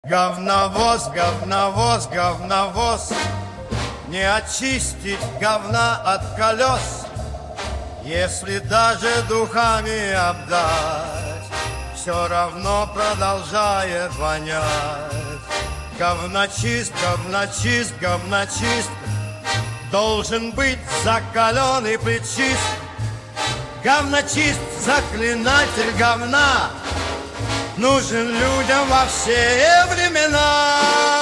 Говновоз, говновоз, говновоз, не очистить говна от колес, если даже духами обдать, все равно продолжает вонять. Говночист, говночист, говночист должен быть закален и причист. Говночист, заклинатель говна нужен людям во все времена.